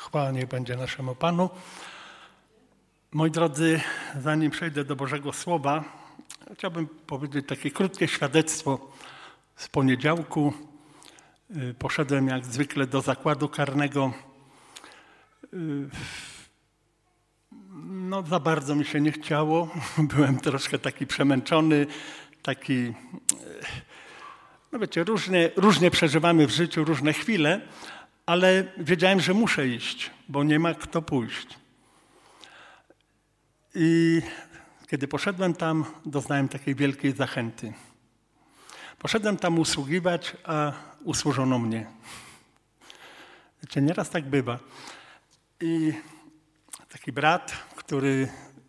Chwała niech będzie naszemu Panu. Moi drodzy, zanim przejdę do Bożego Słowa, chciałbym powiedzieć takie krótkie świadectwo z poniedziałku. Poszedłem jak zwykle do zakładu karnego. No za bardzo mi się nie chciało. Byłem troszkę taki przemęczony, taki... No wiecie, różnie przeżywamy w życiu różne chwile, ale wiedziałem, że muszę iść, bo nie ma kto pójść. I kiedy poszedłem tam, doznałem takiej wielkiej zachęty. Poszedłem tam usługiwać, a usłużono mnie. Wiecie, nieraz tak bywa. I taki brat, który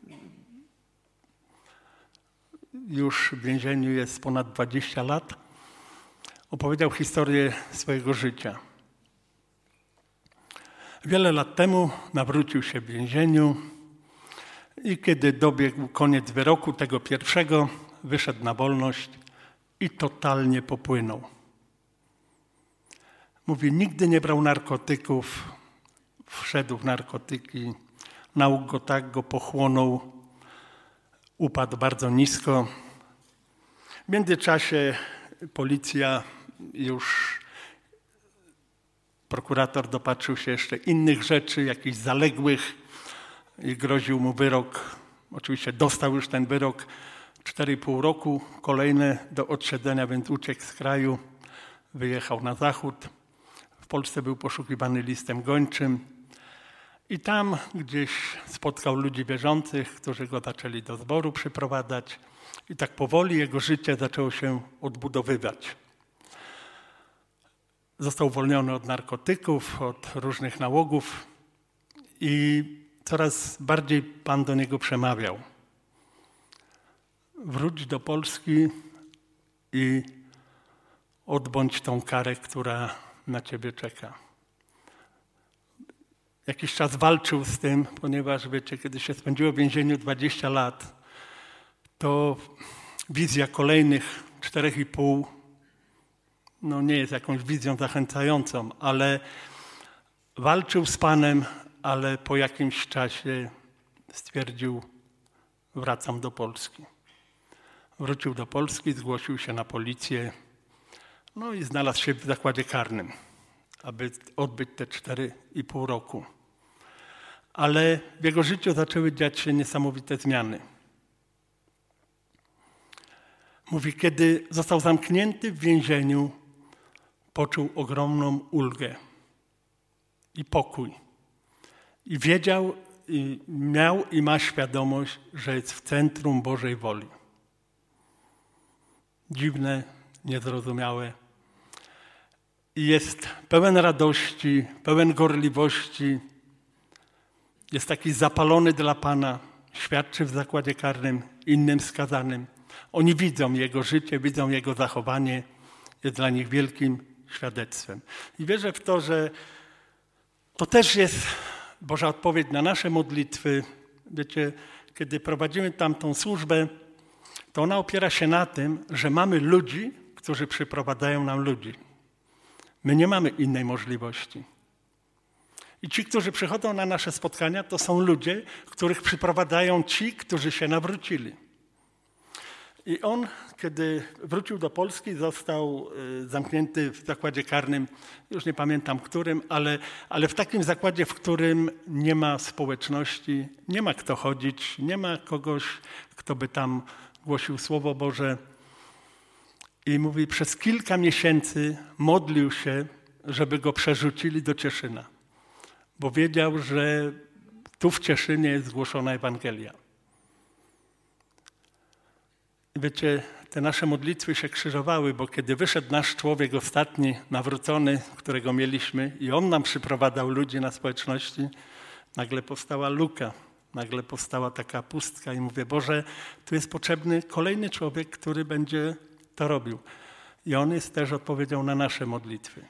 już w więzieniu jest ponad 20 lat, opowiedział historię swojego życia. Wiele lat temu nawrócił się w więzieniu i kiedy dobiegł koniec wyroku tego pierwszego, wyszedł na wolność i totalnie popłynął. Mówi, nigdy nie brał narkotyków, wszedł w narkotyki, nauk go tak go pochłonął, upadł bardzo nisko. W międzyczasie policja już, prokurator dopatrzył się jeszcze innych rzeczy, jakichś zaległych i groził mu wyrok. Oczywiście dostał już ten wyrok 4,5 roku, kolejne do odsiedzenia, więc uciekł z kraju, wyjechał na zachód. W Polsce był poszukiwany listem gończym i tam gdzieś spotkał ludzi wierzących, którzy go zaczęli do zboru przyprowadzać i tak powoli jego życie zaczęło się odbudowywać. Został uwolniony od narkotyków, od różnych nałogów i coraz bardziej Pan do niego przemawiał. Wróć do Polski i odbądź tą karę, która na ciebie czeka. Jakiś czas walczył z tym, ponieważ wiecie, kiedy się spędziło w więzieniu 20 lat, to wizja kolejnych 4,5 no nie jest jakąś wizją zachęcającą, ale walczył z Panem, ale po jakimś czasie stwierdził, wracam do Polski. Wrócił do Polski, zgłosił się na policję, no i znalazł się w zakładzie karnym, aby odbyć te 4,5 roku. Ale w jego życiu zaczęły dziać się niesamowite zmiany. Mówi, kiedy został zamknięty w więzieniu, poczuł ogromną ulgę i pokój. I wiedział, i miał i ma świadomość, że jest w centrum Bożej woli. Dziwne, niezrozumiałe. I jest pełen radości, pełen gorliwości. Jest taki zapalony dla Pana. Świadczy w zakładzie karnym innym skazanym. Oni widzą jego życie, widzą jego zachowanie. Jest dla nich wielkim świadectwem. I wierzę w to, że to też jest Boża odpowiedź na nasze modlitwy. Wiecie, kiedy prowadzimy tamtą służbę, to ona opiera się na tym, że mamy ludzi, którzy przyprowadzają nam ludzi. My nie mamy innej możliwości. I ci, którzy przychodzą na nasze spotkania, to są ludzie, których przyprowadzają ci, którzy się nawrócili. I on, kiedy wrócił do Polski, został zamknięty w zakładzie karnym, już nie pamiętam którym, ale w takim zakładzie, w którym nie ma społeczności, nie ma kto chodzić, nie ma kogoś, kto by tam głosił Słowo Boże. I mówi, przez kilka miesięcy modlił się, żeby go przerzucili do Cieszyna, bo wiedział, że tu w Cieszynie jest zgłoszona Ewangelia. Wiecie, te nasze modlitwy się krzyżowały, bo kiedy wyszedł nasz człowiek ostatni, nawrócony, którego mieliśmy i on nam przyprowadzał ludzi na społeczności, nagle powstała luka, nagle powstała taka pustka i mówię, Boże, tu jest potrzebny kolejny człowiek, który będzie to robił. I on jest też odpowiedzią na nasze modlitwy.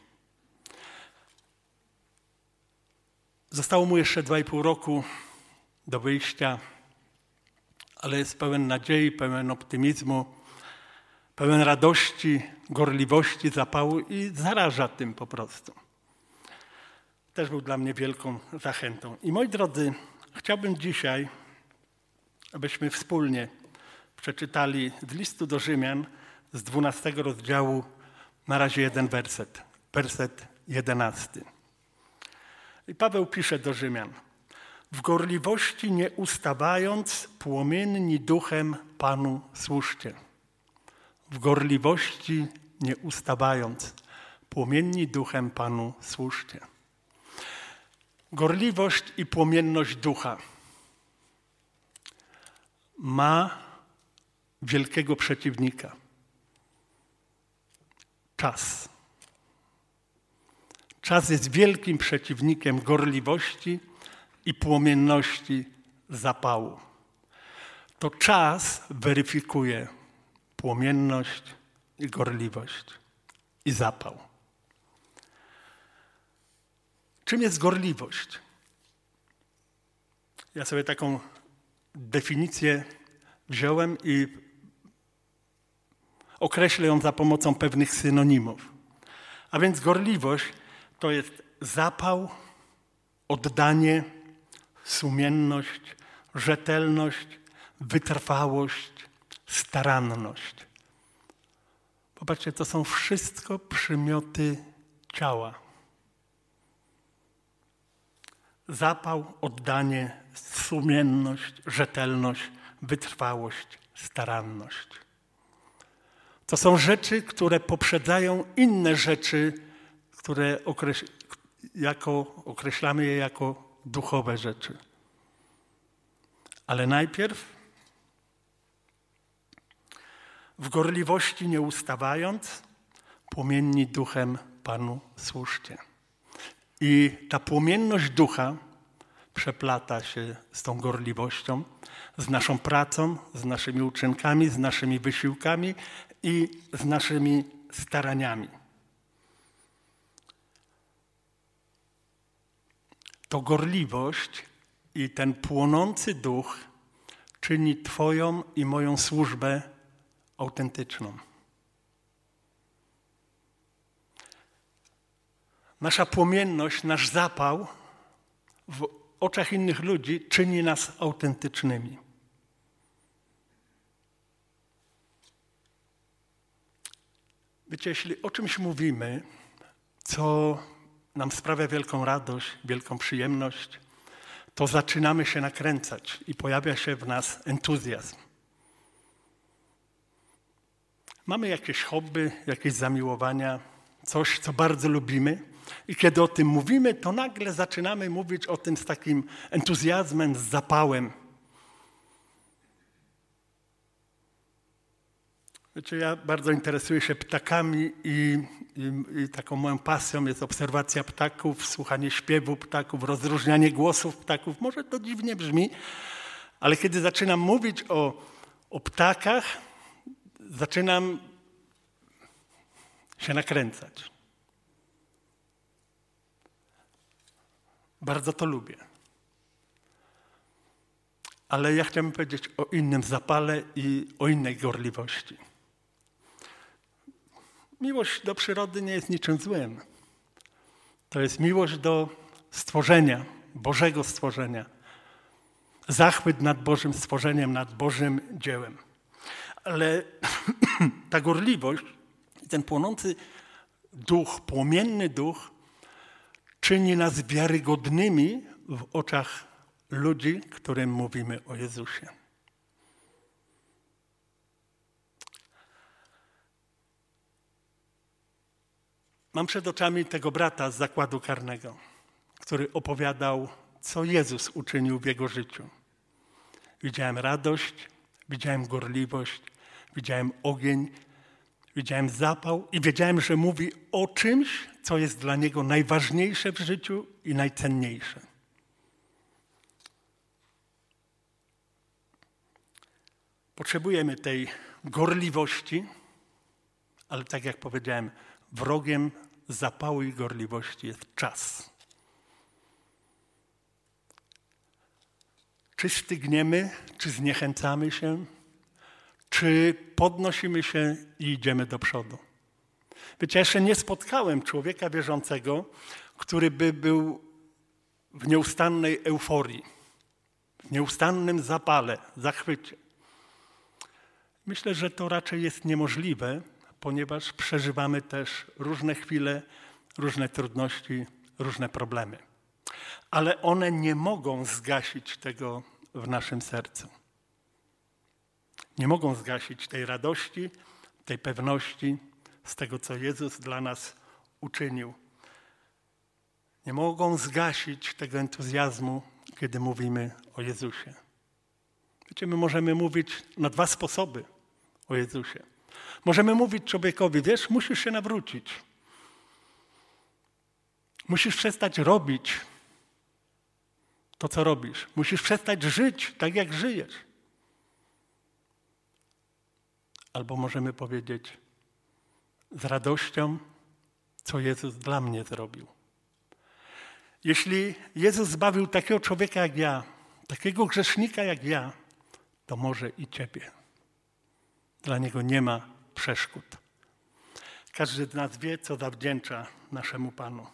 Zostało mu jeszcze 2,5 roku do wyjścia, ale jest pełen nadziei, pełen optymizmu, pełen radości, gorliwości, zapału i zaraża tym po prostu. też był dla mnie wielką zachętą. I moi drodzy, chciałbym dzisiaj, abyśmy wspólnie przeczytali z listu do Rzymian z 12 rozdziału na razie jeden werset, werset 11. I Paweł pisze do Rzymian: w gorliwości nie ustawając, płomienni duchem Panu służcie. W gorliwości nie ustawając, płomienni duchem Panu służcie. Gorliwość i płomienność ducha ma wielkiego przeciwnika. Czas. Czas jest wielkim przeciwnikiem gorliwości i płomienności zapału. To czas weryfikuje płomienność i gorliwość i zapał. Czym jest gorliwość? Ja sobie taką definicję wziąłem i określę ją za pomocą pewnych synonimów. A więc gorliwość to jest zapał, oddanie, sumienność, rzetelność, wytrwałość, staranność. Popatrzcie, to są wszystko przymioty ciała. Zapał, oddanie, sumienność, rzetelność, wytrwałość, staranność. To są rzeczy, które poprzedzają inne rzeczy, które określamy je jako duchowe rzeczy. Ale najpierw w gorliwości nie ustawając, płomienni duchem Panu służcie. I ta płomienność ducha przeplata się z tą gorliwością, z naszą pracą, z naszymi uczynkami, z naszymi wysiłkami i z naszymi staraniami. To gorliwość i ten płonący duch czyni Twoją i moją służbę autentyczną. Nasza płomienność, nasz zapał w oczach innych ludzi czyni nas autentycznymi. Wiecie, jeśli o czymś mówimy, co nam sprawia wielką radość, wielką przyjemność, to zaczynamy się nakręcać i pojawia się w nas entuzjazm. Mamy jakieś hobby, jakieś zamiłowania, coś, co bardzo lubimy i kiedy o tym mówimy, to nagle zaczynamy mówić o tym z takim entuzjazmem, z zapałem. Wiecie, ja bardzo interesuję się ptakami i taką moją pasją jest obserwacja ptaków, słuchanie śpiewu ptaków, rozróżnianie głosów ptaków. Może to dziwnie brzmi, ale kiedy zaczynam mówić o ptakach, zaczynam się nakręcać. Bardzo to lubię. Ale ja chciałbym powiedzieć o innym zapale i o innej gorliwości. Miłość do przyrody nie jest niczym złym. To jest miłość do stworzenia, Bożego stworzenia. Zachwyt nad Bożym stworzeniem, nad Bożym dziełem. Ale ta gorliwość, ten płonący duch, płomienny duch czyni nas wiarygodnymi w oczach ludzi, którym mówimy o Jezusie. Mam przed oczami tego brata z zakładu karnego, który opowiadał, co Jezus uczynił w jego życiu. Widziałem radość, widziałem gorliwość, widziałem ogień, widziałem zapał i wiedziałem, że mówi o czymś, co jest dla niego najważniejsze w życiu i najcenniejsze. Potrzebujemy tej gorliwości, ale tak jak powiedziałem, wrogiem zapału i gorliwości jest czas. Czy stygniemy, czy zniechęcamy się, czy podnosimy się i idziemy do przodu. Wiecie, ja jeszcze nie spotkałem człowieka wierzącego, który by był w nieustannej euforii, w nieustannym zapale, zachwycie. Myślę, że to raczej jest niemożliwe, ponieważ przeżywamy też różne chwile, różne trudności, różne problemy. Ale one nie mogą zgasić tego w naszym sercu. Nie mogą zgasić tej radości, tej pewności z tego, co Jezus dla nas uczynił. Nie mogą zgasić tego entuzjazmu, kiedy mówimy o Jezusie. Wiecie, my możemy mówić na dwa sposoby o Jezusie. Możemy mówić człowiekowi, wiesz, musisz się nawrócić. Musisz przestać robić to, co robisz. Musisz przestać żyć tak, jak żyjesz. Albo możemy powiedzieć z radością, co Jezus dla mnie zrobił. Jeśli Jezus zbawił takiego człowieka jak ja, takiego grzesznika jak ja, to może i ciebie. Dla Niego nie ma przeszkód. Każdy z nas wie, co zawdzięcza naszemu Panu.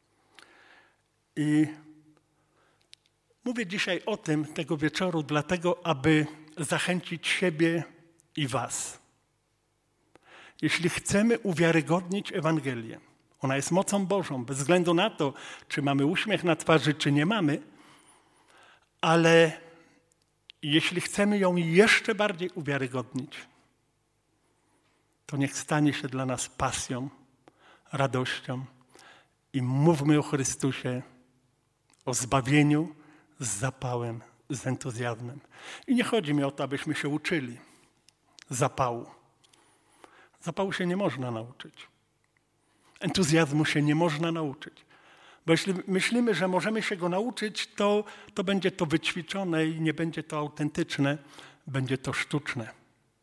I mówię dzisiaj o tym, tego wieczoru, dlatego, aby zachęcić siebie i was. Jeśli chcemy uwiarygodnić Ewangelię, ona jest mocą Bożą, bez względu na to, czy mamy uśmiech na twarzy, czy nie mamy, ale jeśli chcemy ją jeszcze bardziej uwiarygodnić, to niech stanie się dla nas pasją, radością i mówmy o Chrystusie, o zbawieniu z zapałem, z entuzjazmem. I nie chodzi mi o to, abyśmy się uczyli zapału. Zapału się nie można nauczyć. Entuzjazmu się nie można nauczyć. Bo jeśli myślimy, że możemy się go nauczyć, to będzie to wyćwiczone i nie będzie to autentyczne, będzie to sztuczne.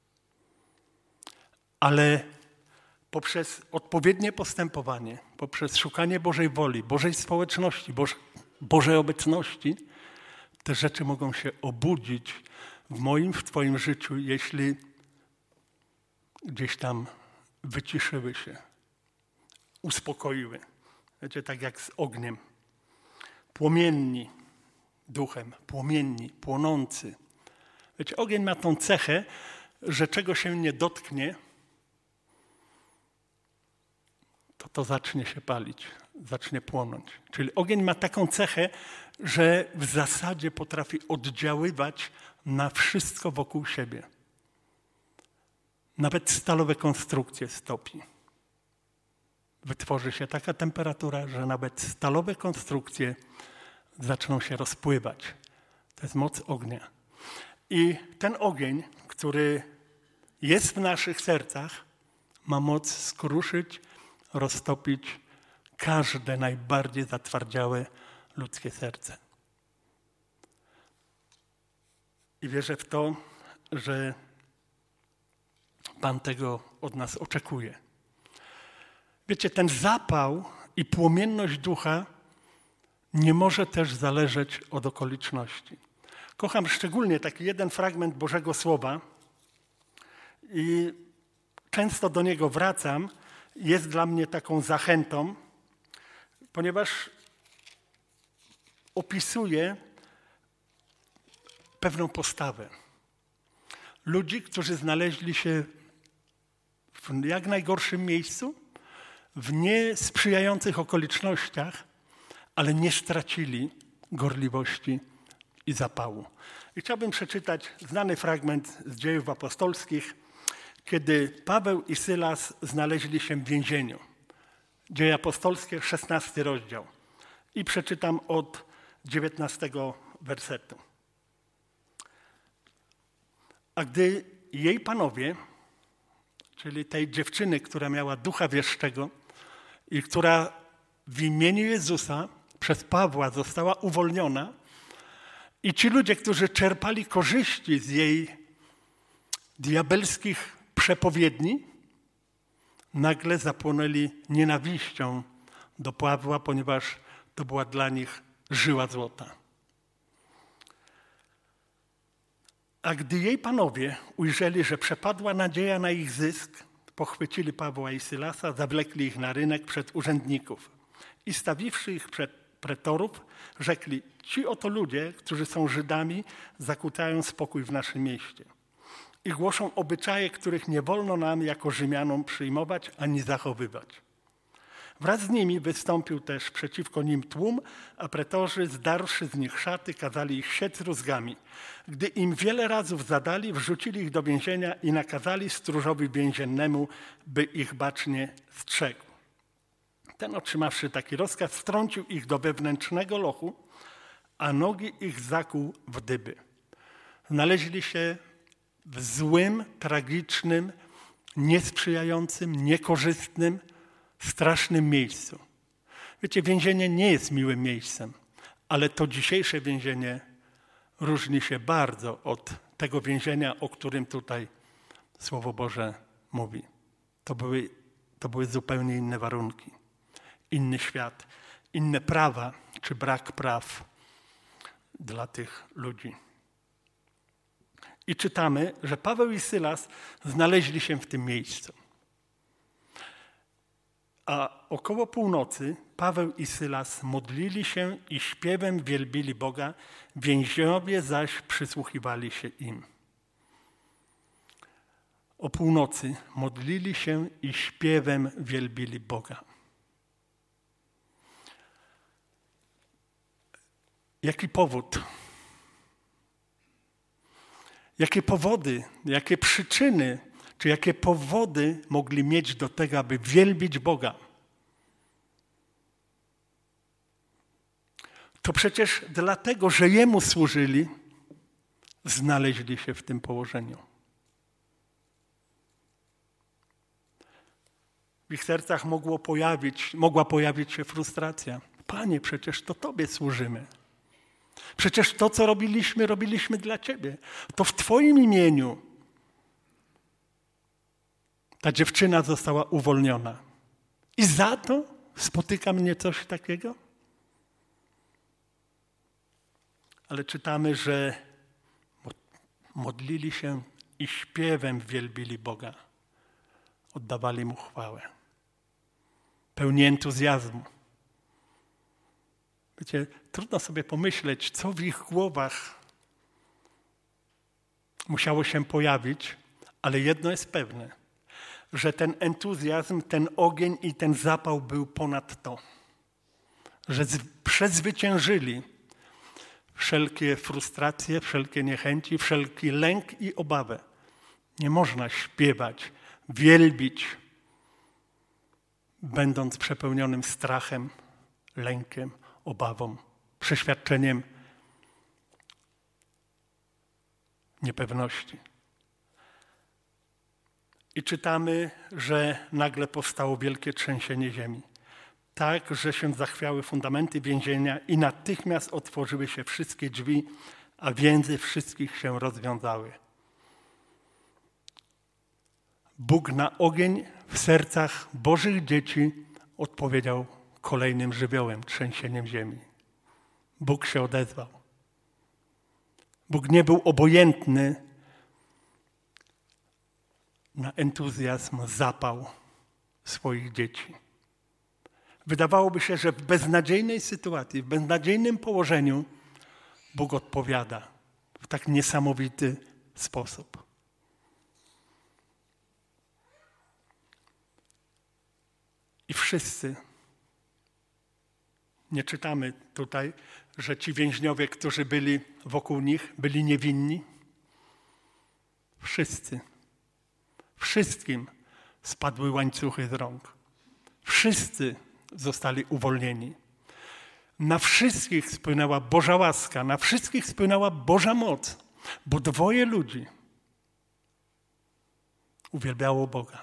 Ale poprzez odpowiednie postępowanie, poprzez szukanie Bożej woli, Bożej społeczności, Bożej obecności, te rzeczy mogą się obudzić w moim, w twoim życiu, jeśli gdzieś tam wyciszyły się, uspokoiły. Wiecie, tak jak z ogniem. Płomienni duchem, płomienni, płonący. Wiecie, ogień ma tą cechę, że czego się nie dotknie, to zacznie się palić, zacznie płonąć. Czyli ogień ma taką cechę, że w zasadzie potrafi oddziaływać na wszystko wokół siebie. Nawet stalowe konstrukcje stopi. Wytworzy się taka temperatura, że nawet stalowe konstrukcje zaczną się rozpływać. To jest moc ognia. I ten ogień, który jest w naszych sercach, ma moc skruszyć, roztopić każde najbardziej zatwardziałe ludzkie serce. I wierzę w to, że Pan tego od nas oczekuje. Wiecie, ten zapał i płomienność ducha nie może też zależeć od okoliczności. Kocham szczególnie taki jeden fragment Bożego Słowa i często do niego wracam. Jest dla mnie taką zachętą, ponieważ opisuje pewną postawę. Ludzi, którzy znaleźli się w jak najgorszym miejscu, w niesprzyjających okolicznościach, ale nie stracili gorliwości i zapału. I chciałbym przeczytać znany fragment z Dziejów Apostolskich, kiedy Paweł i Sylas znaleźli się w więzieniu. Dzieje Apostolskie, 16 rozdział. I przeczytam od 19 wersetu. A gdy jej panowie, czyli tej dziewczyny, która miała ducha wieszczego i która w imieniu Jezusa przez Pawła została uwolniona, i ci ludzie, którzy czerpali korzyści z jej diabelskich przepowiedni, nagle zapłonęli nienawiścią do Pawła, ponieważ to była dla nich żyła złota. A gdy jej panowie ujrzeli, że przepadła nadzieja na ich zysk, pochwycili Pawła i Sylasa, zawlekli ich na rynek przed urzędników. I stawiwszy ich przed pretorów, rzekli: ci oto ludzie, którzy są Żydami, zakłócają spokój w naszym mieście i głoszą obyczaje, których nie wolno nam jako Rzymianom przyjmować ani zachowywać. Wraz z nimi wystąpił też przeciwko nim tłum, a pretorzy, zdarłszy z nich szaty, kazali ich siec rózgami. Gdy im wiele razów zadali, wrzucili ich do więzienia i nakazali stróżowi więziennemu, by ich bacznie strzegł. Ten, otrzymawszy taki rozkaz, wtrącił ich do wewnętrznego lochu, a nogi ich zakłuł w dyby. Znaleźli się w złym, tragicznym, niesprzyjającym, niekorzystnym, strasznym miejscu. Wiecie, więzienie nie jest miłym miejscem, ale to dzisiejsze więzienie różni się bardzo od tego więzienia, o którym tutaj Słowo Boże mówi. To były zupełnie inne warunki, inny świat, inne prawa czy brak praw dla tych ludzi. I czytamy, że Paweł i Sylas znaleźli się w tym miejscu. A około północy Paweł i Sylas modlili się i śpiewem wielbili Boga, więźniowie zaś przysłuchiwali się im. O północy modlili się i śpiewem wielbili Boga. Jaki powód? Jakie powody, jakie przyczyny, czy jakie powody mogli mieć do tego, aby wielbić Boga? To przecież dlatego, że Jemu służyli, znaleźli się w tym położeniu. W ich sercach mogła pojawić się frustracja. Panie, przecież to Tobie służymy. Przecież to, co robiliśmy dla Ciebie. To w Twoim imieniu ta dziewczyna została uwolniona. I za to spotyka mnie coś takiego? Ale czytamy, że modlili się i śpiewem wielbili Boga. Oddawali Mu chwałę. Pełni entuzjazmu. Wiecie, trudno sobie pomyśleć, co w ich głowach musiało się pojawić, ale jedno jest pewne, że ten entuzjazm, ten ogień i ten zapał był ponad to. Że przezwyciężyli wszelkie frustracje, wszelkie niechęci, wszelki lęk i obawę. Nie można śpiewać, wielbić, będąc przepełnionym strachem, lękiem, obawą, przeświadczeniem niepewności. I czytamy, że nagle powstało wielkie trzęsienie ziemi. Tak, że się zachwiały fundamenty więzienia i natychmiast otworzyły się wszystkie drzwi, a więzy wszystkich się rozwiązały. Bóg na ogień w sercach Bożych dzieci odpowiedział kolejnym żywiołem, trzęsieniem ziemi. Bóg się odezwał. Bóg nie był obojętny na entuzjazm, zapał swoich dzieci. Wydawałoby się, że w beznadziejnej sytuacji, w beznadziejnym położeniu Bóg odpowiada w tak niesamowity sposób. I wszyscy, nie czytamy tutaj, że ci więźniowie, którzy byli wokół nich, byli niewinni. Wszyscy, wszystkim spadły łańcuchy z rąk. Wszyscy zostali uwolnieni. Na wszystkich spłynęła Boża łaska, na wszystkich spłynęła Boża moc, bo dwoje ludzi uwielbiało Boga.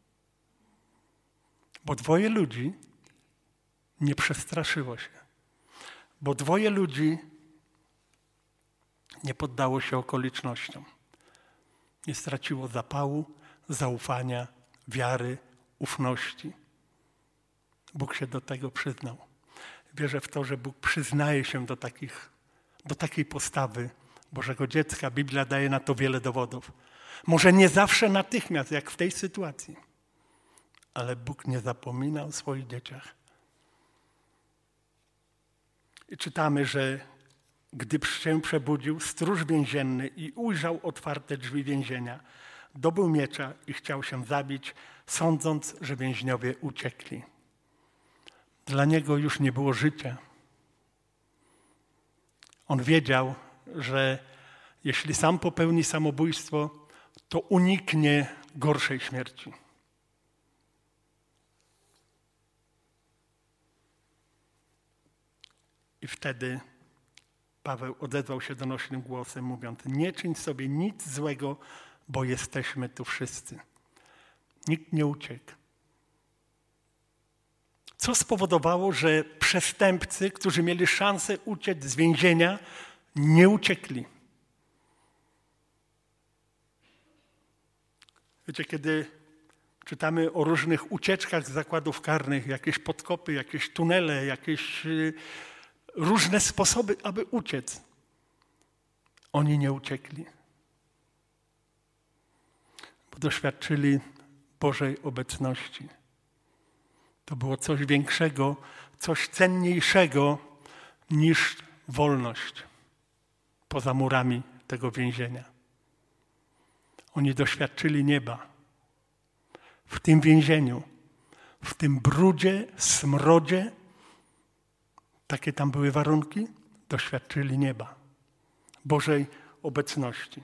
Bo dwoje ludzi nie przestraszyło się. Bo dwoje ludzi nie poddało się okolicznościom. Nie straciło zapału, zaufania, wiary, ufności. Bóg się do tego przyznał. Wierzę w to, że Bóg przyznaje się do takiej postawy Bożego dziecka. Biblia daje na to wiele dowodów. Może nie zawsze natychmiast, jak w tej sytuacji, ale Bóg nie zapomina o swoich dzieciach. I czytamy, że gdy się przebudził, stróż więzienny i ujrzał otwarte drzwi więzienia, dobył miecza i chciał się zabić, sądząc, że więźniowie uciekli. Dla niego już nie było życia. On wiedział, że jeśli sam popełni samobójstwo, to uniknie gorszej śmierci. I wtedy Paweł odezwał się donośnym głosem, mówiąc: nie czyń sobie nic złego, bo jesteśmy tu wszyscy. Nikt nie uciekł. Co spowodowało, że przestępcy, którzy mieli szansę uciec z więzienia, nie uciekli? Wiecie, kiedy czytamy o różnych ucieczkach z zakładów karnych, jakieś podkopy, jakieś tunele, jakieś różne sposoby, aby uciec. Oni nie uciekli, bo doświadczyli Bożej obecności. To było coś większego, coś cenniejszego niż wolność poza murami tego więzienia. Oni doświadczyli nieba. W tym więzieniu, w tym brudzie, smrodzie, takie tam były warunki, doświadczyli nieba, Bożej obecności.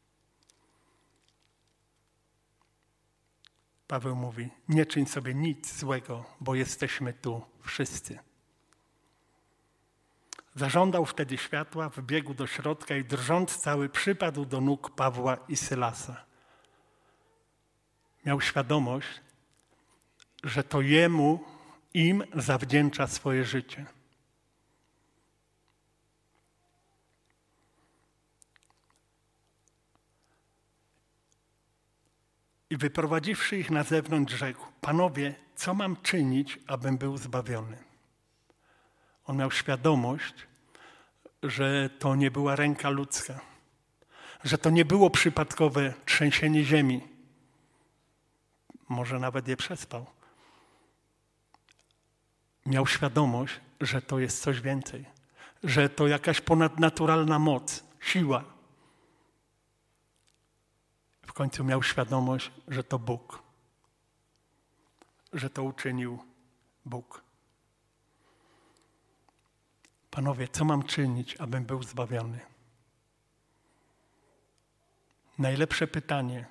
Paweł mówi: nie czyń sobie nic złego, bo jesteśmy tu wszyscy. Zażądał wtedy światła, wbiegł do środka i drżąc cały przypadł do nóg Pawła i Sylasa. Miał świadomość, że to im zawdzięcza swoje życie. I wyprowadziwszy ich na zewnątrz, rzekł: panowie, co mam czynić, abym był zbawiony? On miał świadomość, że to nie była ręka ludzka, że to nie było przypadkowe trzęsienie ziemi. Może nawet je przespał. Miał świadomość, że to jest coś więcej, że to jakaś ponadnaturalna moc, siła. W końcu miał świadomość, że to Bóg, że to uczynił Bóg. Panowie, co mam czynić, abym był zbawiony? Najlepsze pytanie,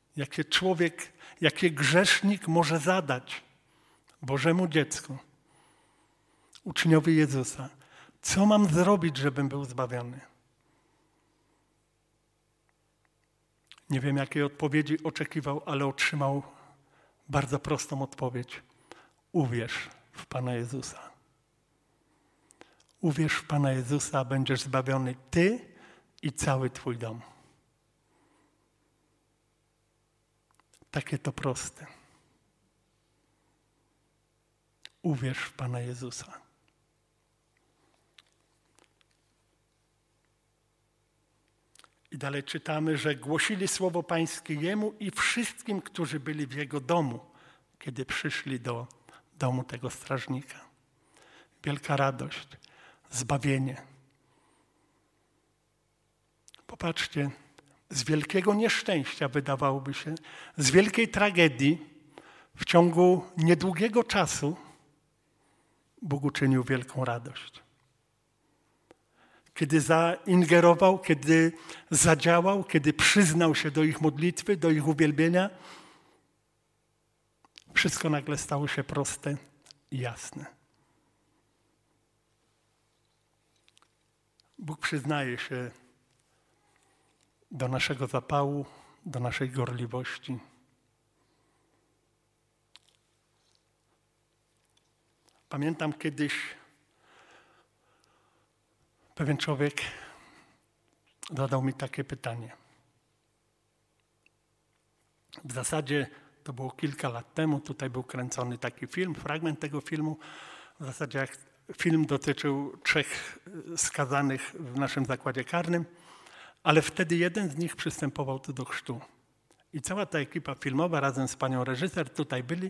jakie grzesznik może zadać Bożemu dziecku, uczniowi Jezusa. Co mam zrobić, żebym był zbawiony? Nie wiem, jakiej odpowiedzi oczekiwał, ale otrzymał bardzo prostą odpowiedź. Uwierz w Pana Jezusa. Uwierz w Pana Jezusa, a będziesz zbawiony ty i cały twój dom. Takie to proste. Uwierz w Pana Jezusa. I dalej czytamy, że głosili słowo Pańskie Jemu i wszystkim, którzy byli w Jego domu, kiedy przyszli do domu tego strażnika. Wielka radość, zbawienie. Popatrzcie, z wielkiego nieszczęścia, wydawałoby się, z wielkiej tragedii, w ciągu niedługiego czasu Bóg uczynił wielką radość. Kiedy zaingerował, kiedy zadziałał, kiedy przyznał się do ich modlitwy, do ich uwielbienia, wszystko nagle stało się proste i jasne. Bóg przyznaje się do naszego zapału, do naszej gorliwości. Pamiętam kiedyś pewien człowiek zadał mi takie pytanie. W zasadzie to było kilka lat temu, tutaj był kręcony taki film, fragment tego filmu. W zasadzie jak film dotyczył 3 skazanych w naszym zakładzie karnym, ale wtedy jeden z nich przystępował tu do chrztu. I cała ta ekipa filmowa razem z panią reżyser tutaj byli.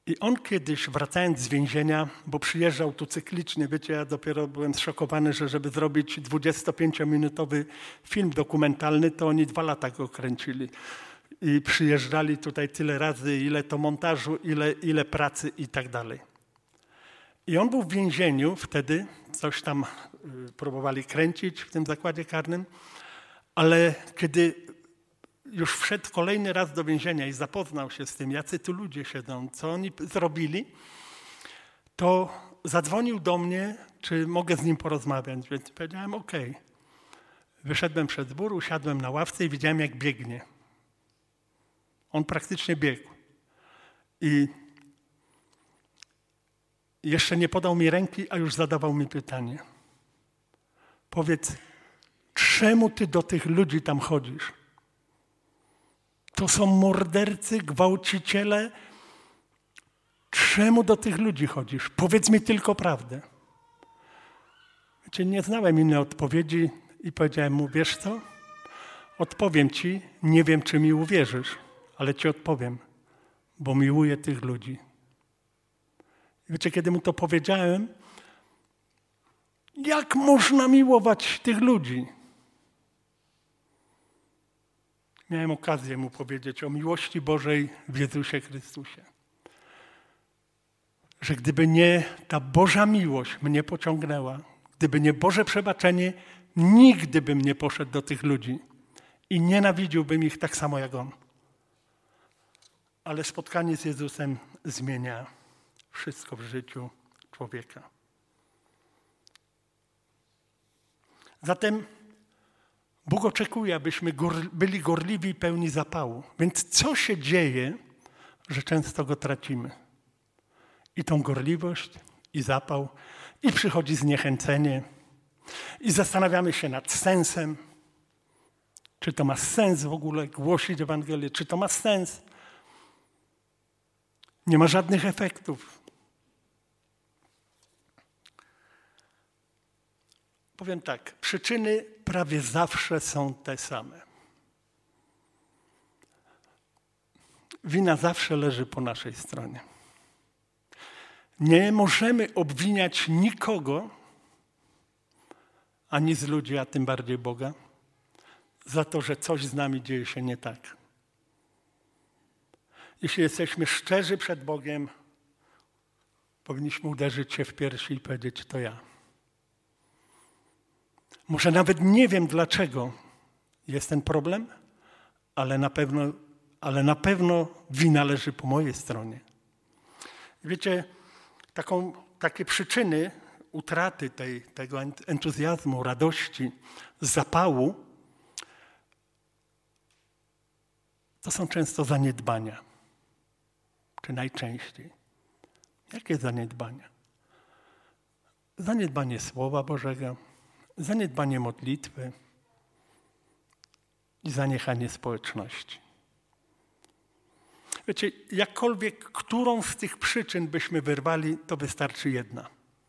I on kiedyś, wracając z więzienia, bo przyjeżdżał tu cyklicznie, wiecie, ja dopiero byłem zszokowany, że żeby zrobić 25-minutowy film dokumentalny, to oni 2 lata go kręcili. I przyjeżdżali tutaj tyle razy, ile to montażu, ile pracy i tak dalej. I on był w więzieniu wtedy, coś tam próbowali kręcić w tym zakładzie karnym, ale kiedy już wszedł kolejny raz do więzienia i zapoznał się z tym, jacy tu ludzie siedzą, co oni zrobili, to zadzwonił do mnie, czy mogę z nim porozmawiać. Więc powiedziałem okej. Wyszedłem przed dwór, usiadłem na ławce i widziałem, jak biegnie. On praktycznie biegł. I jeszcze nie podał mi ręki, a już zadawał mi pytanie. Powiedz, czemu ty do tych ludzi tam chodzisz? To są mordercy, gwałciciele. Czemu do tych ludzi chodzisz? Powiedz mi tylko prawdę. Wiecie, nie znałem innej odpowiedzi i powiedziałem mu, wiesz co? Odpowiem ci, nie wiem, czy mi uwierzysz, ale ci odpowiem, bo miłuję tych ludzi. Wiecie, kiedy mu to powiedziałem, jak można miłować tych ludzi? Miałem okazję mu powiedzieć o miłości Bożej w Jezusie Chrystusie. Że gdyby nie ta Boża miłość mnie pociągnęła, gdyby nie Boże przebaczenie, nigdy bym nie poszedł do tych ludzi i nienawidziłbym ich tak samo jak on. Ale spotkanie z Jezusem zmienia wszystko w życiu człowieka. Zatem Bóg oczekuje, abyśmy byli gorliwi i pełni zapału. Więc co się dzieje, że często go tracimy? I tą gorliwość, i zapał, i przychodzi zniechęcenie, i zastanawiamy się nad sensem. Czy to ma sens w ogóle głosić Ewangelię? Czy to ma sens? Nie ma żadnych efektów. Powiem tak, przyczyny prawie zawsze są te same. Wina zawsze leży po naszej stronie. Nie możemy obwiniać nikogo, ani z ludzi, a tym bardziej Boga, za to, że coś z nami dzieje się nie tak. Jeśli jesteśmy szczerzy przed Bogiem, powinniśmy uderzyć się w piersi i powiedzieć, to ja. Może nawet nie wiem, dlaczego jest ten problem, ale na pewno wina leży po mojej stronie. Wiecie, takie przyczyny utraty tego entuzjazmu, radości, zapału, to są często zaniedbania. Czy najczęściej. Jakie zaniedbania? Zaniedbanie Słowa Bożego, zaniedbanie modlitwy i zaniechanie społeczności. Wiecie, jakkolwiek którą z tych przyczyn byśmy wyrwali, to wystarczy jedna.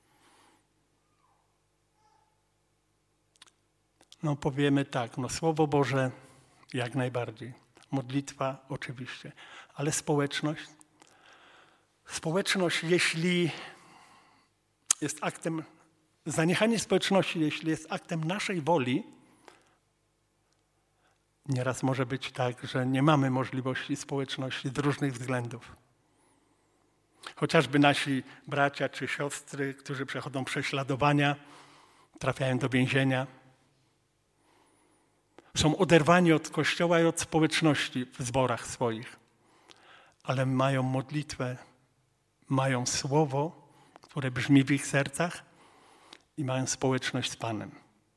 No powiemy tak, Słowo Boże jak najbardziej, modlitwa oczywiście, ale społeczność, jeśli jest aktem, zaniechanie społeczności, jeśli jest aktem naszej woli, nieraz może być tak, że nie mamy możliwości społeczności z różnych względów. Chociażby nasi bracia czy siostry, którzy przechodzą prześladowania, trafiają do więzienia, są oderwani od Kościoła i od społeczności w zborach swoich, ale mają modlitwę, mają Słowo, które brzmi w ich sercach i mają społeczność z Panem.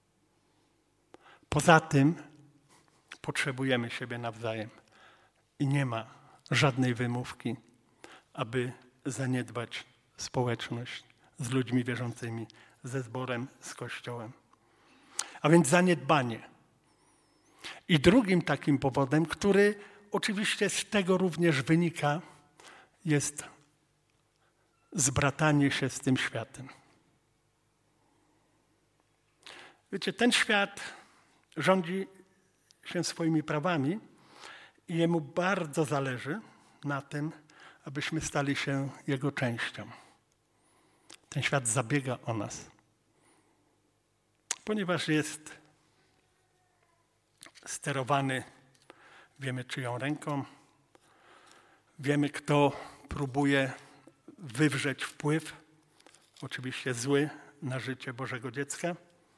Poza tym potrzebujemy siebie nawzajem i nie ma żadnej wymówki, aby zaniedbać społeczność z ludźmi wierzącymi, ze zborem, z Kościołem. A więc zaniedbanie. I drugim takim powodem, który oczywiście z tego również wynika, jest zbratanie się z tym światem. Wiecie, ten świat rządzi się swoimi prawami i jemu bardzo zależy na tym, abyśmy stali się Jego częścią. Ten świat zabiega o nas, ponieważ jest sterowany, wiemy czyją ręką, wiemy kto próbuje wywrzeć wpływ, oczywiście zły, na życie Bożego dziecka.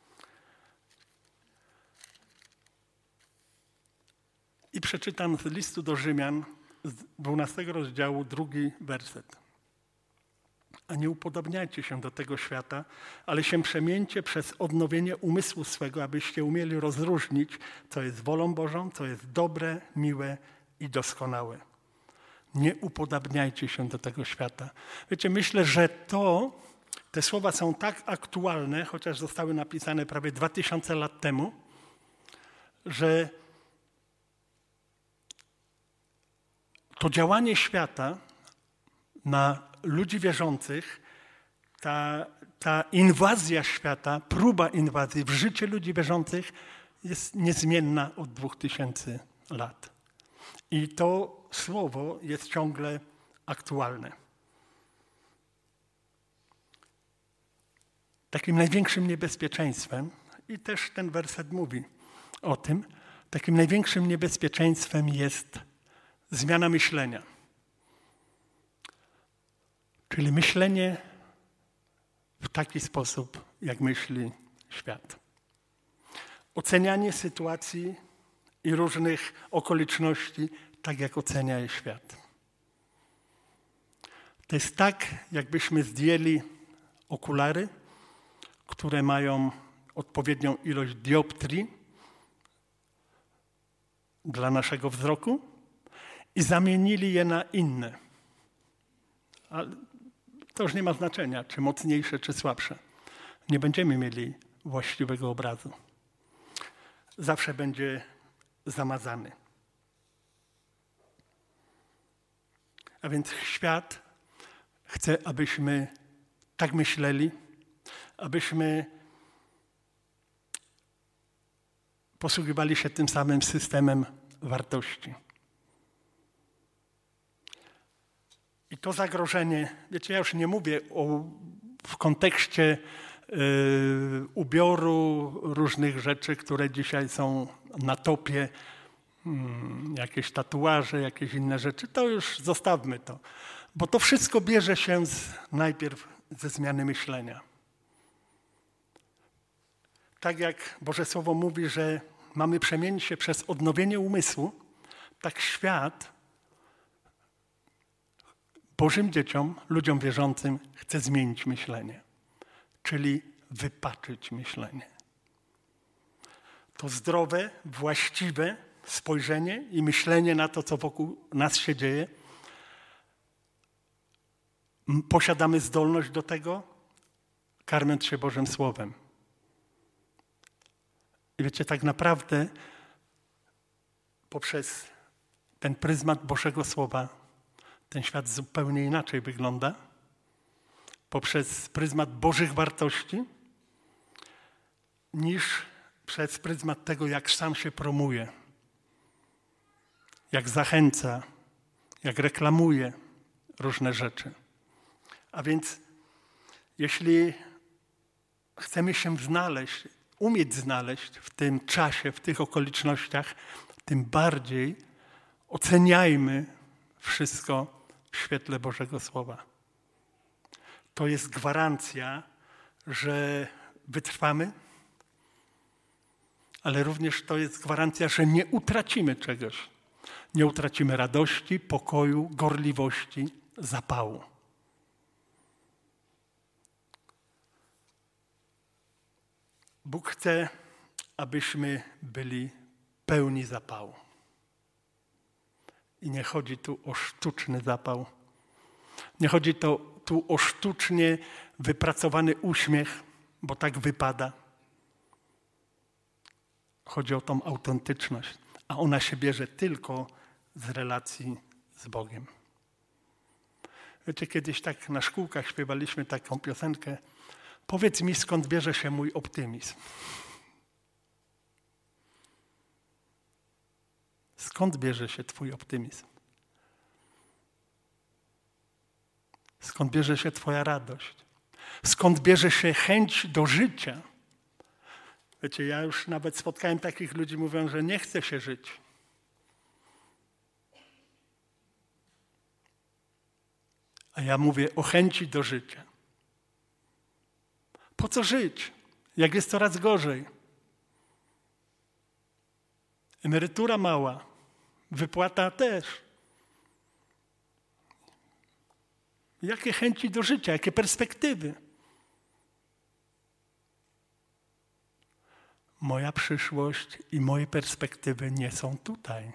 I przeczytam z listu do Rzymian, z 12 rozdziału, 2 werset. A nie upodobniajcie się do tego świata, ale się przemieńcie przez odnowienie umysłu swego, abyście umieli rozróżnić, co jest wolą Bożą, co jest dobre, miłe i doskonałe. Nie upodabniajcie się do tego świata. Wiecie, myślę, że te słowa są tak aktualne, chociaż zostały napisane prawie 2000 lat temu, że to działanie świata na ludzi wierzących, ta inwazja świata, próba inwazji w życie ludzi wierzących jest niezmienna od 2000 lat. I to słowo jest ciągle aktualne. Takim największym niebezpieczeństwem, i też ten werset mówi o tym, takim największym niebezpieczeństwem jest zmiana myślenia. Czyli myślenie w taki sposób, jak myśli świat. Ocenianie sytuacji i różnych okoliczności tak, jak ocenia je świat. To jest tak, jakbyśmy zdjęli okulary, które mają odpowiednią ilość dioptrii dla naszego wzroku i zamienili je na inne. Ale to już nie ma znaczenia, czy mocniejsze, czy słabsze. Nie będziemy mieli właściwego obrazu. Zawsze będzie zamazany. A więc świat chce, abyśmy tak myśleli, abyśmy posługiwali się tym samym systemem wartości. I to zagrożenie, wiecie, ja już nie mówię w kontekście ubioru, różnych rzeczy, które dzisiaj są na topie, jakieś tatuaże, jakieś inne rzeczy, to już zostawmy to. Bo to wszystko bierze się najpierw ze zmiany myślenia. Tak jak Boże Słowo mówi, że mamy przemienić się przez odnowienie umysłu, tak świat Bożym dzieciom, ludziom wierzącym chce zmienić myślenie, czyli wypaczyć myślenie. To zdrowe, właściwe spojrzenie i myślenie na to, co wokół nas się dzieje. Posiadamy zdolność do tego, karmiąc się Bożym Słowem. I wiecie, tak naprawdę poprzez ten pryzmat Bożego Słowa ten świat zupełnie inaczej wygląda. Poprzez pryzmat Bożych wartości niż przez pryzmat tego, jak sam się promuje, jak zachęca, jak reklamuje różne rzeczy. A więc jeśli chcemy się umieć znaleźć w tym czasie, w tych okolicznościach, tym bardziej oceniajmy wszystko w świetle Bożego Słowa. To jest gwarancja, że wytrwamy, ale również to jest gwarancja, że nie utracimy czegoś. Nie utracimy radości, pokoju, gorliwości, zapału. Bóg chce, abyśmy byli pełni zapału. I nie chodzi tu o sztuczny zapał. Nie chodzi tu o sztucznie wypracowany uśmiech, bo tak wypada. Chodzi o tą autentyczność, a ona się bierze tylko z relacji z Bogiem. Wiecie, kiedyś tak na szkółkach śpiewaliśmy taką piosenkę: powiedz mi, skąd bierze się mój optymizm. Skąd bierze się twój optymizm? Skąd bierze się twoja radość? Skąd bierze się chęć do życia? Wiecie, ja już nawet spotkałem takich ludzi, mówią, że nie chce się żyć. A ja mówię o chęci do życia. Po co żyć, jak jest coraz gorzej? Emerytura mała, wypłata też. Jakie chęci do życia, jakie perspektywy? Moja przyszłość i moje perspektywy nie są tutaj.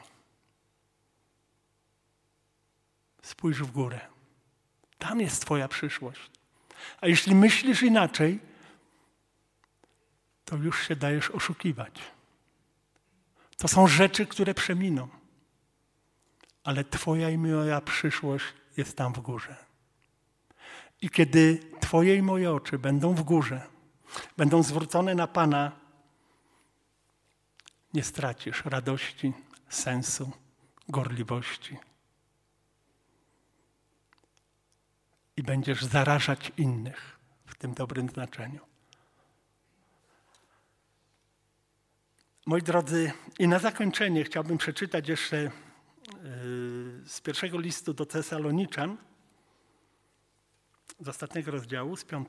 Spójrz w górę. Tam jest twoja przyszłość. A jeśli myślisz inaczej, to już się dajesz oszukiwać. To są rzeczy, które przeminą. Ale twoja i moja przyszłość jest tam w górze. I kiedy twoje i moje oczy będą w górze, będą zwrócone na Pana, nie stracisz radości, sensu, gorliwości. I będziesz zarażać innych w tym dobrym znaczeniu. Moi drodzy, i na zakończenie chciałbym przeczytać jeszcze z pierwszego listu do Tesaloniczan, z ostatniego rozdziału, z 5,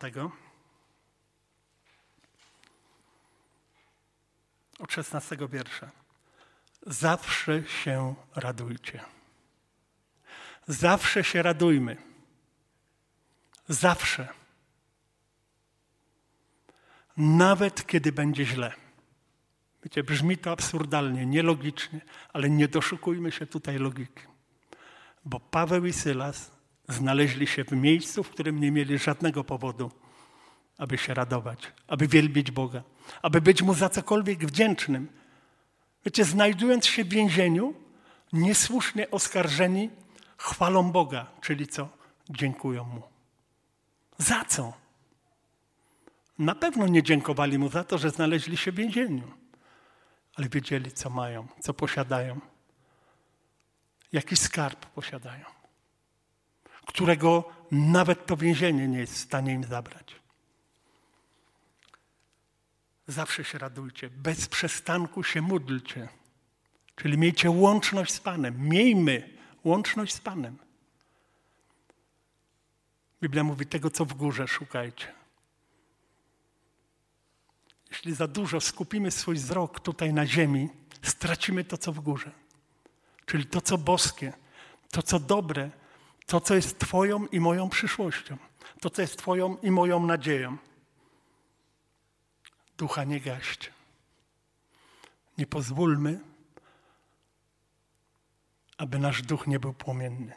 od 16 wiersza. Zawsze się radujcie. Zawsze się radujmy. Zawsze. Nawet kiedy będzie źle. Wiecie, brzmi to absurdalnie, nielogicznie, ale nie doszukujmy się tutaj logiki. Bo Paweł i Sylas znaleźli się w miejscu, w którym nie mieli żadnego powodu, aby się radować, aby wielbić Boga, aby być Mu za cokolwiek wdzięcznym. Wiecie, znajdując się w więzieniu, niesłusznie oskarżeni, chwalą Boga, czyli co? Dziękują Mu. Za co? Na pewno nie dziękowali Mu za to, że znaleźli się w więzieniu, ale wiedzieli, co mają, co posiadają, jaki skarb posiadają, którego nawet to więzienie nie jest w stanie im zabrać. Zawsze się radujcie, bez przestanku się módlcie, czyli miejcie łączność z Panem. Miejmy łączność z Panem. Biblia mówi, tego, co w górze, szukajcie. Jeśli za dużo skupimy swój wzrok tutaj na ziemi, stracimy to, co w górze. Czyli to, co boskie, to, co dobre, to, co jest twoją i moją przyszłością, to, co jest twoją i moją nadzieją. Ducha nie gaście. Nie pozwólmy, aby nasz duch nie był płomienny.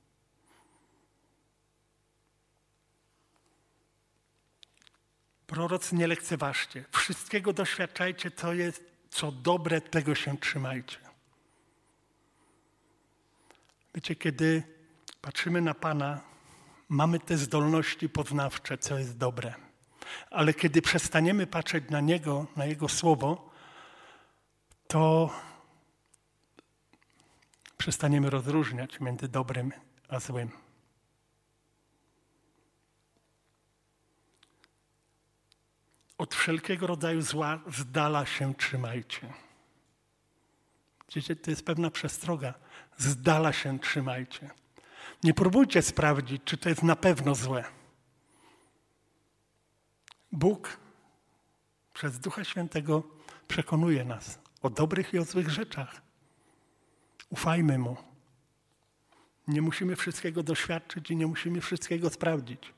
Prorocy, nie lekceważcie. Wszystkiego doświadczajcie, co dobre, tego się trzymajcie. Wiecie, kiedy patrzymy na Pana, mamy te zdolności poznawcze, co jest dobre. Ale kiedy przestaniemy patrzeć na Niego, na Jego Słowo, to przestaniemy rozróżniać między dobrym a złym. Od wszelkiego rodzaju zła z dala się trzymajcie. Widzicie, to jest pewna przestroga. Z dala się trzymajcie. Nie próbujcie sprawdzić, czy to jest na pewno złe. Bóg przez Ducha Świętego przekonuje nas o dobrych i o złych rzeczach. Ufajmy Mu. Nie musimy wszystkiego doświadczyć i nie musimy wszystkiego sprawdzić.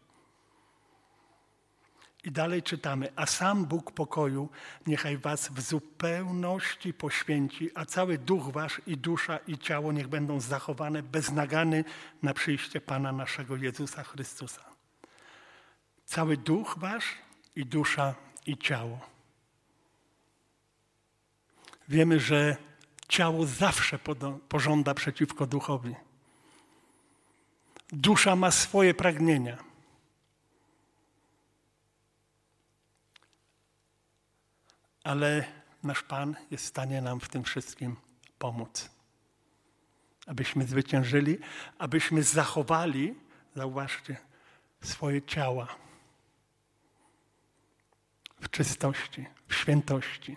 I dalej czytamy, a sam Bóg pokoju niechaj was w zupełności poświęci, a cały duch wasz i dusza i ciało niech będą zachowane bez nagany na przyjście Pana naszego Jezusa Chrystusa. Cały duch wasz i dusza i ciało. Wiemy, że ciało zawsze pożąda przeciwko duchowi. Dusza ma swoje pragnienia. Ale nasz Pan jest w stanie nam w tym wszystkim pomóc. Abyśmy zwyciężyli, abyśmy zachowali, zauważcie, swoje ciała w czystości, w świętości.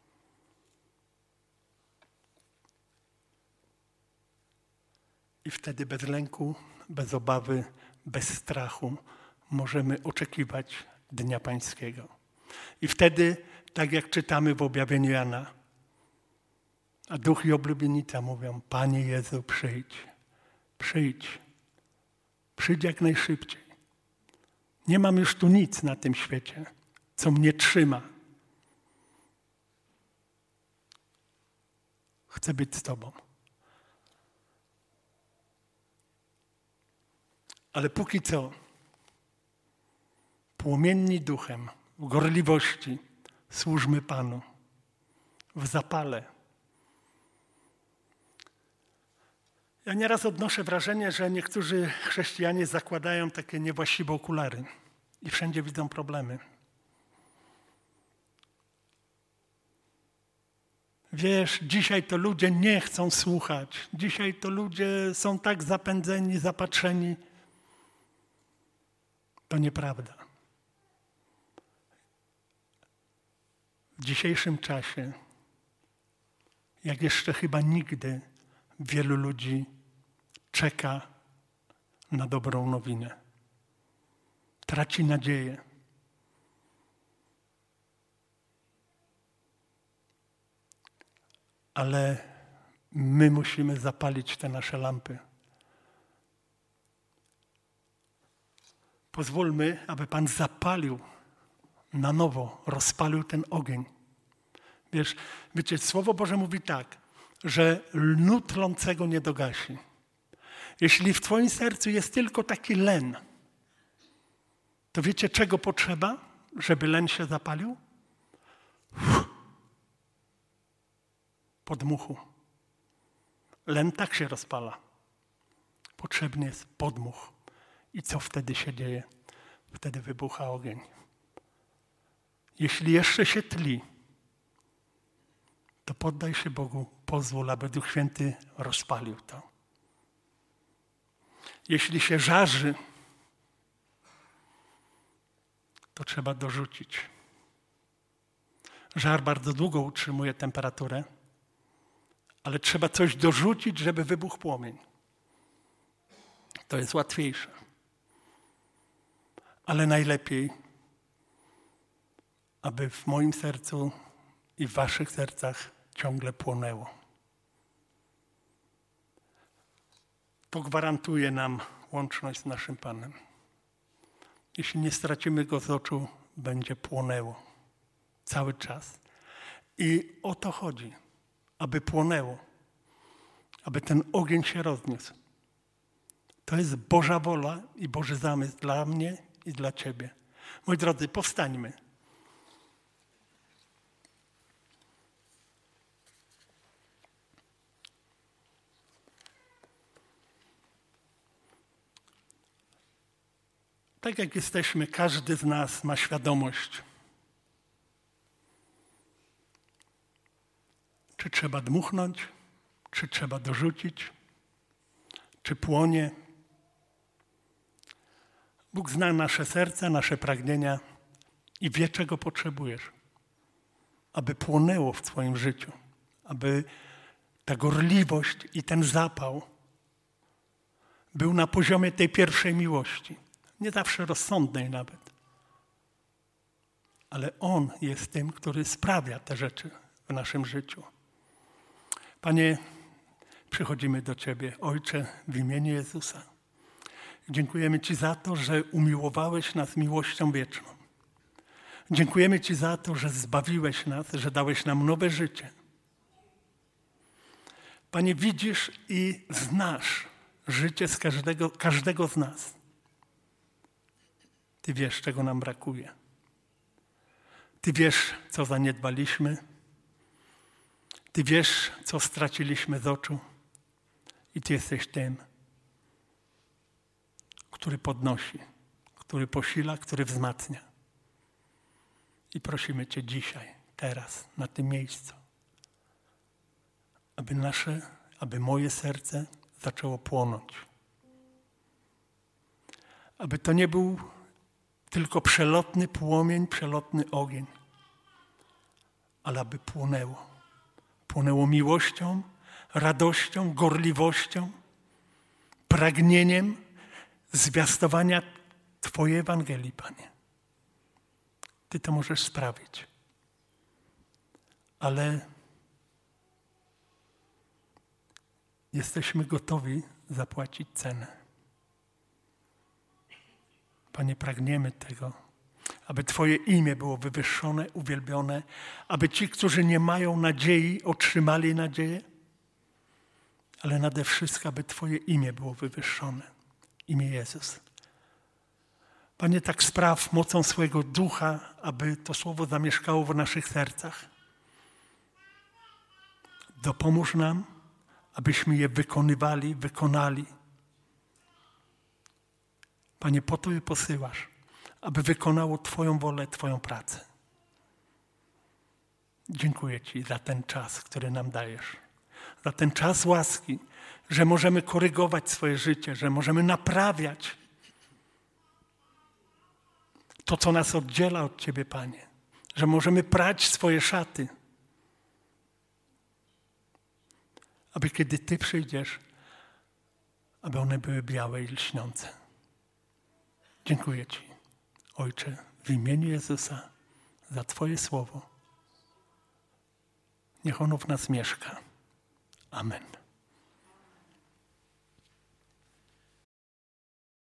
I wtedy bez lęku, bez obawy, bez strachu możemy oczekiwać Dnia Pańskiego. I wtedy, tak jak czytamy w objawieniu Jana, a duch i oblubienica mówią: Panie Jezu, przyjdź, przyjdź, przyjdź jak najszybciej. Nie mam już tu nic na tym świecie, co mnie trzyma. Chcę być z Tobą. Ale póki co, płomienni duchem, w gorliwości służmy Panu, w zapale. Ja nieraz odnoszę wrażenie, że niektórzy chrześcijanie zakładają takie niewłaściwe okulary i wszędzie widzą problemy. Wiesz, dzisiaj to ludzie nie chcą słuchać. Dzisiaj to ludzie są tak zapędzeni, zapatrzeni. To nieprawda. W dzisiejszym czasie, jak jeszcze chyba nigdy, wielu ludzi czeka na dobrą nowinę. Traci nadzieję. Ale my musimy zapalić te nasze lampy. Pozwólmy, aby Pan zapalił na nowo, rozpalił ten ogień. Wiecie, Słowo Boże mówi tak, że lnu tlącego nie dogasi. Jeśli w Twoim sercu jest tylko taki len, to wiecie, czego potrzeba, żeby len się zapalił? Podmuchu. Len tak się rozpala. Potrzebny jest podmuch. I co wtedy się dzieje? Wtedy wybucha ogień. Jeśli jeszcze się tli, to poddaj się Bogu, pozwól, aby Duch Święty rozpalił to. Jeśli się żarzy, to trzeba dorzucić. Żar bardzo długo utrzymuje temperaturę, ale trzeba coś dorzucić, żeby wybuchł płomień. To jest łatwiejsze. Ale najlepiej, aby w moim sercu i w waszych sercach ciągle płonęło. To gwarantuje nam łączność z naszym Panem. Jeśli nie stracimy Go z oczu, będzie płonęło cały czas. I o to chodzi, aby płonęło, aby ten ogień się rozniósł. To jest Boża wola i Boży zamysł dla mnie i dla Ciebie. Moi drodzy, powstańmy. Tak jak jesteśmy, każdy z nas ma świadomość, czy trzeba dmuchnąć, czy trzeba dorzucić, czy płonie. Bóg zna nasze serca, nasze pragnienia i wie, czego potrzebujesz, aby płonęło w Twoim życiu, aby ta gorliwość i ten zapał był na poziomie tej pierwszej miłości. Nie zawsze rozsądnej nawet. Ale On jest tym, który sprawia te rzeczy w naszym życiu. Panie, przychodzimy do Ciebie, Ojcze, w imieniu Jezusa. Dziękujemy Ci za to, że umiłowałeś nas miłością wieczną. Dziękujemy Ci za to, że zbawiłeś nas, że dałeś nam nowe życie. Panie, widzisz i znasz życie z każdego z nas. Ty wiesz, czego nam brakuje. Ty wiesz, co zaniedbaliśmy. Ty wiesz, co straciliśmy z oczu. I Ty jesteś tym, który podnosi, który posila, który wzmacnia. I prosimy Cię dzisiaj, teraz, na tym miejscu, aby moje serce zaczęło płonąć. aby to nie był tylko przelotny płomień, przelotny ogień, ale aby płonęło. Płonęło miłością, radością, gorliwością, pragnieniem zwiastowania Twojej Ewangelii, Panie. Ty to możesz sprawić. Ale jesteśmy gotowi zapłacić cenę. Panie, pragniemy tego, aby Twoje imię było wywyższone, uwielbione, aby ci, którzy nie mają nadziei, otrzymali nadzieję, ale nade wszystko, aby Twoje imię było wywyższone. Imię Jezus. Panie, tak spraw mocą swojego ducha, aby to słowo zamieszkało w naszych sercach. Dopomóż nam, abyśmy je wykonali. Panie, po to je posyłasz, aby wykonało Twoją wolę, Twoją pracę. Dziękuję Ci za ten czas, który nam dajesz. Za ten czas łaski, że możemy korygować swoje życie, że możemy naprawiać to, co nas oddziela od Ciebie, Panie. Że możemy prać swoje szaty, aby kiedy Ty przyjdziesz, aby one były białe i lśniące. Dziękuję Ci, Ojcze, w imieniu Jezusa za Twoje słowo. Niech ono w nas mieszka. Amen.